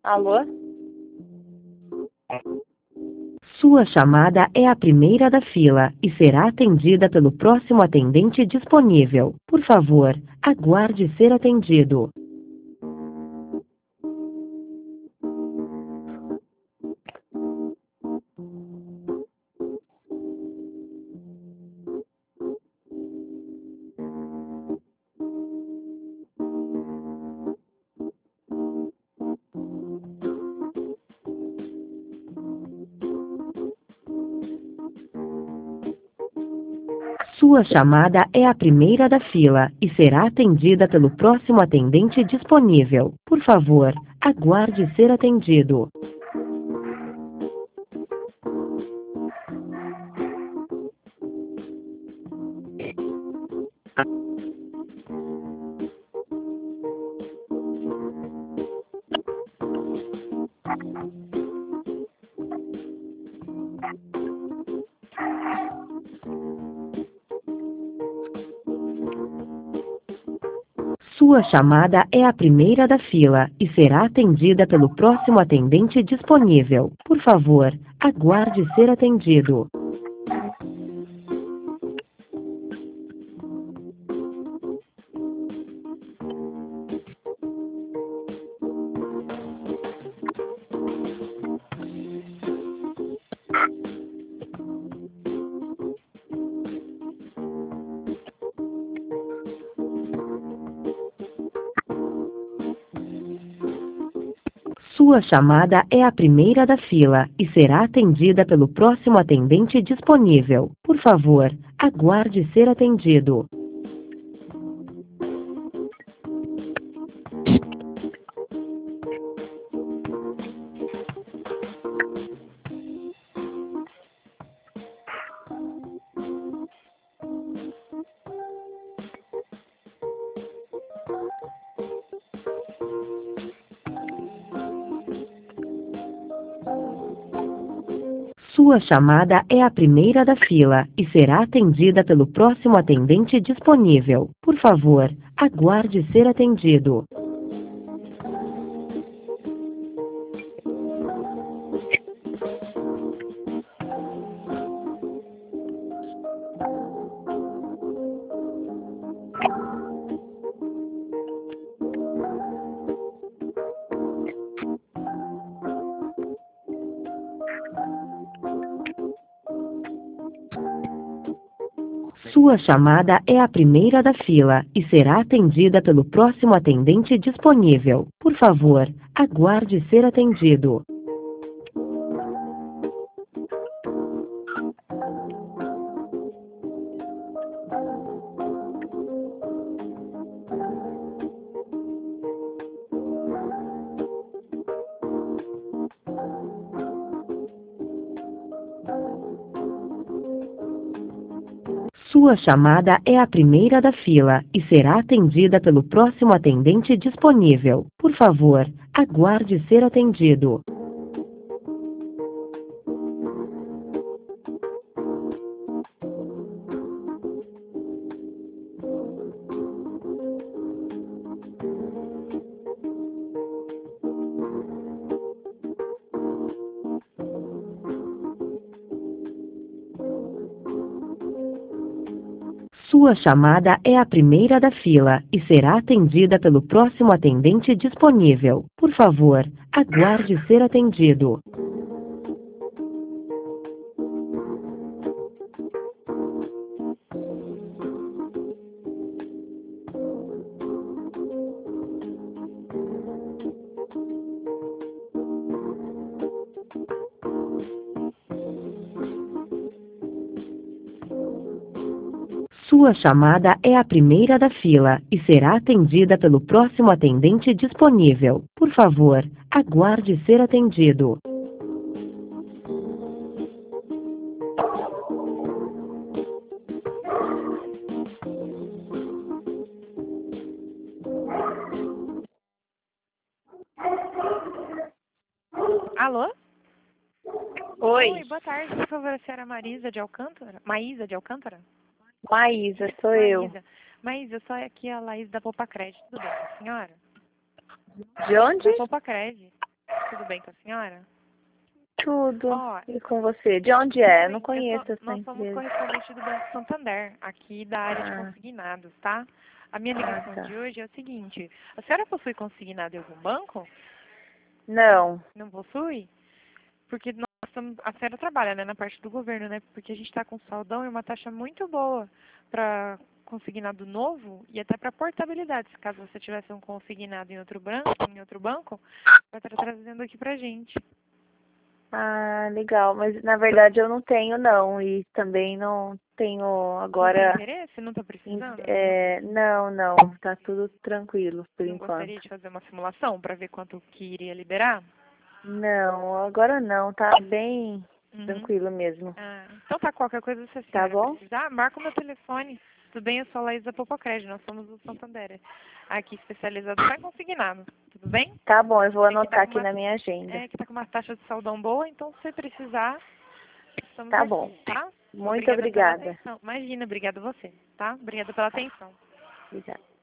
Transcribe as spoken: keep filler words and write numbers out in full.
Alô? Sua chamada é a primeira da fila e será atendida pelo próximo atendente disponível. Por favor, aguarde ser atendido. Sua chamada é a primeira da fila e será atendida pelo próximo atendente disponível. Por favor, aguarde ser atendido. Sua chamada é a primeira da fila e será atendida pelo próximo atendente disponível. Por favor, aguarde ser atendido. Sua chamada é a primeira da fila e será atendida pelo próximo atendente disponível. Por favor, aguarde ser atendido. Sua chamada é a primeira da fila e será atendida pelo próximo atendente disponível. Por favor, aguarde ser atendido. Sua chamada é a primeira da fila e será atendida pelo próximo atendente disponível. Por favor, aguarde ser atendido. Sua chamada é a primeira da fila e será atendida pelo próximo atendente disponível. Por favor, aguarde ser atendido. Sua chamada é a primeira da fila e será atendida pelo próximo atendente disponível. Por favor, aguarde ser atendido. Sua chamada é a primeira da fila e será atendida pelo próximo atendente disponível. Por favor, aguarde ser atendido. Alô? Oi, Oi, boa tarde. Por favor, a senhora Marisa de Alcântara? Maísa de Alcântara? Maísa, sou eu. Maísa. Maísa, eu sou aqui a Laís da Poupa Crédito. Tudo bem, com a senhora? De onde? Da Poupa Crédito. tudo bem com a senhora? Tudo. Ó, E com você? De onde é? Eu não eu conheço sou- essa nós somos empresa. correspondentes do Banco Santander, aqui da área de Ah, consignados, tá? A minha ah, ligação tá. de hoje é o seguinte, a senhora possui consignado em algum banco? Não. Não possui? Porque nós estamos, a senhora trabalha, né, na parte do governo, né? Porque a gente está com saldão e uma taxa muito boa para consignado novo e até para portabilidade. Se caso você tivesse um consignado em outro banco, em outro banco, vai estar trazendo aqui pra gente. Ah, legal. Mas na verdade eu não tenho, não. E também não tenho Não tem agora. interesse? Não está em- precisando? É, não, não. Tá tudo tranquilo por Não gostaria enquanto. de fazer uma simulação para ver quanto que iria liberar? Não, agora não. Tá bem Uhum. tranquilo mesmo. Ah, então tá, qualquer coisa se a Tá senhora bom? precisar, marca o meu telefone. Tudo bem? Eu sou a Laísa Popocred, nós somos do Santander. Aqui especializado só em consignado. Tudo bem? Tá bom, eu vou É que tá anotar com aqui uma, na minha agenda. é que tá com uma taxa de saldão boa, então se você precisar, estamos Tá aqui, bom. tá? Muito Obrigada pela obrigada. atenção. Imagina, obrigada a você, tá? Obrigada pela atenção. Obrigada.